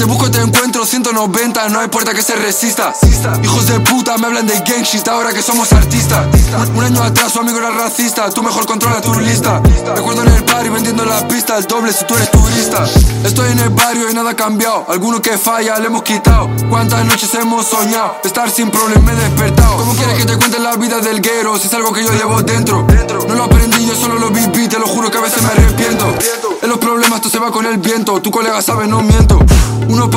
te busco te encuentro 190, no hay puerta que se resista. Hijos de puta me hablan de gang shit ahora que somos artistas. Un año atrás su amigo era racista, tú mejor controla tu lista. Recuerdo en el party vendiendo la pista, el doble si tú eres turista. Estoy en el barrio y nada ha cambiado, alguno que falla le hemos quitado. Cuántas noches hemos soñado, estar sin problemas me he despertado. ¿Cómo quieres que te cuente la vida del guero si es algo que yo llevo dentro? No lo aprendí, yo solo lo viví, te lo juro que a veces me arrepiento. En los problemas tú se va con el viento, tu colega sabe, no miento. Uno